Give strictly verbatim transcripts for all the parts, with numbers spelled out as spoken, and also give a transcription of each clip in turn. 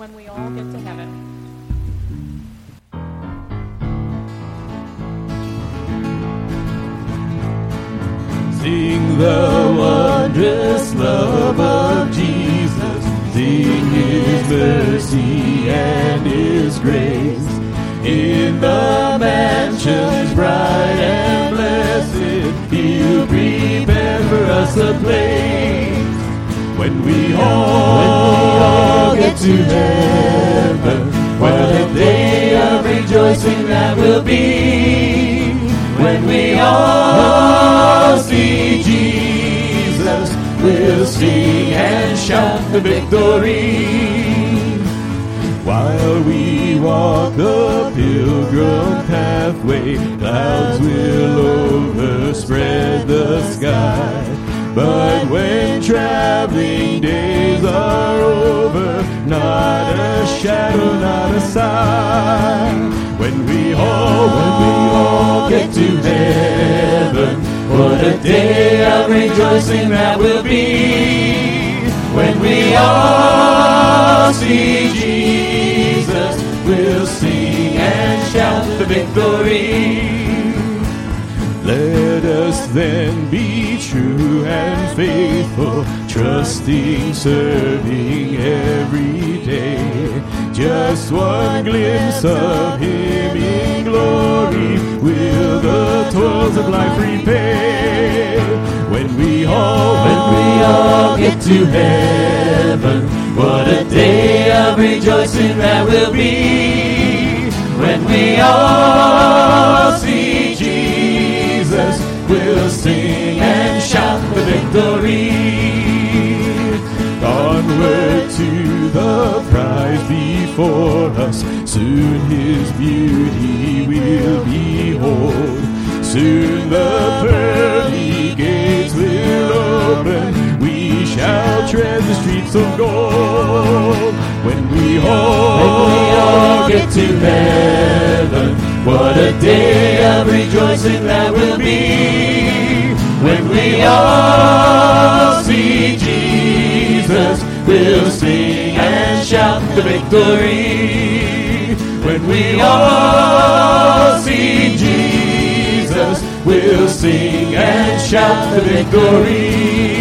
when we all get to heaven. Sing the wondrous love of Jesus. Sing His mercy and His grace. In the mansions bright and blessed, He'll prepare for us a place. When we all, when we all get to heaven, what a day of rejoicing that will be. When we all see Jesus, we'll sing and shout the victory. While we walk the pilgrim pathway, clouds will overspread the sky. But when traveling days are over, not a shadow, not a sign. When we all, when we all get to heaven, what a day of rejoicing that will be. When we all see Jesus, we'll sing and shout the victory. Let us then be true and faithful, trusting, serving every day. Just one glimpse of Him in glory will the toils of life repay. When we all, when we all get to heaven, what a day of rejoicing that will be. When we all see Jesus, we'll sing and shout the victory. Onward to the prize before us, soon His beauty we'll behold. Soon the pearly gates will open, we shall tread the streets of gold. When we all, when we all get to heaven, what a day of rejoicing that will be. When we all see Jesus, we'll sing and shout the victory. When we all see Jesus, we'll sing and shout the victory.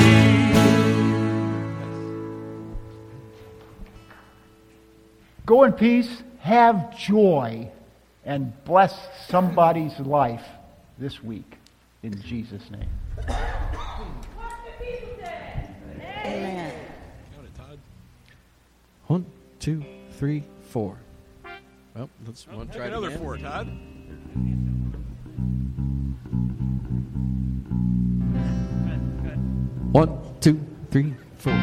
Go in peace, have joy, and bless somebody's life this week. In Jesus' name. Amen. One, two, three, four. Well, let's one try another again. four, Todd. One, two, three, four.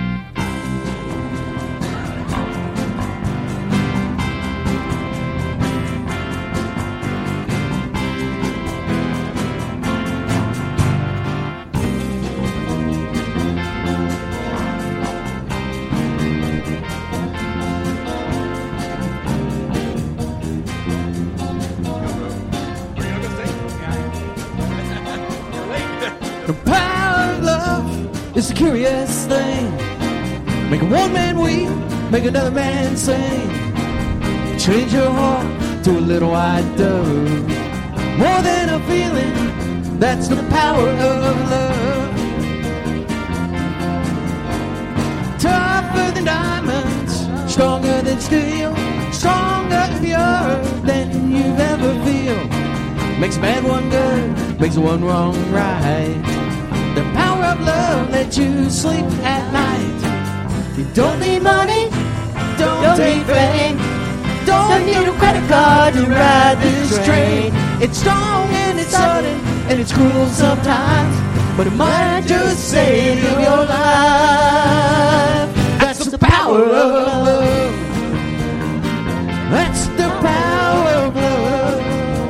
The power of love is a curious thing. Make a one man weep, make another man sing. Change your heart to a little white dove. More than a feeling, that's the power of love. Tougher than diamonds, stronger than steel, stronger and purer than you've ever feel. Makes a bad one good, makes a one wrong right. The power of love lets you sleep at night. You don't need money, don't, don't need fame, don't need a credit card to ride this train. It's strong and it's sudden and it's cruel sometimes, but it might just save your life. That's the power of love. That's the power of love.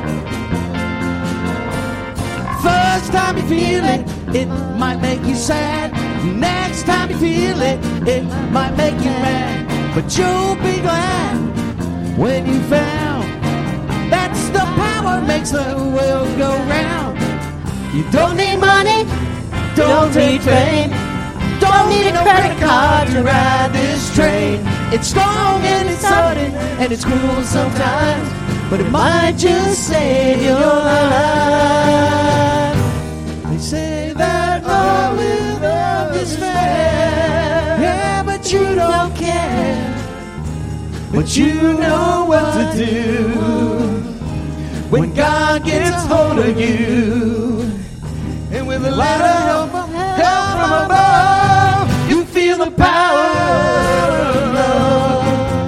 First time you feel it, it might make you sad. Next time you feel it, it might make you mad. But you'll be glad when you found that's the power makes the world go round. You don't need money, don't need fame, don't need a credit card to ride this train. It's strong and it's sudden and it's cruel sometimes, but it might just save your life. They say that love without is fair, yeah, but you don't care. But you know what to do when God gets hold of you. And with a lot of help, help from above, you feel the power of love.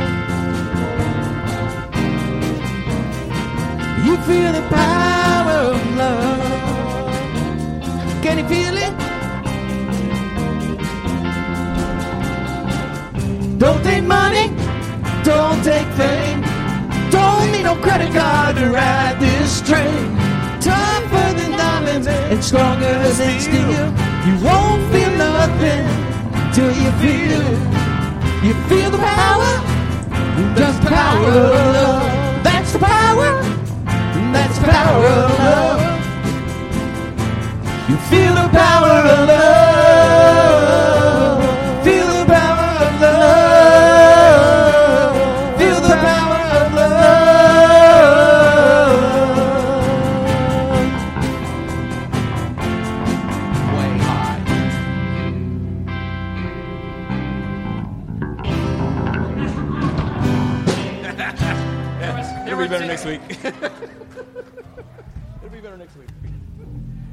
You feel the power of love. Can you feel it? Don't take money, don't take fame, don't need no credit card to ride this train. Tougher than diamonds and stronger than steel. You won't feel nothing till you feel it. You feel the power, just the power of love. That's the power, that's the power of love. You feel the power of love. Feel the power of love. Feel the power of love. Way high. It'll be better next week. It'll be better next week.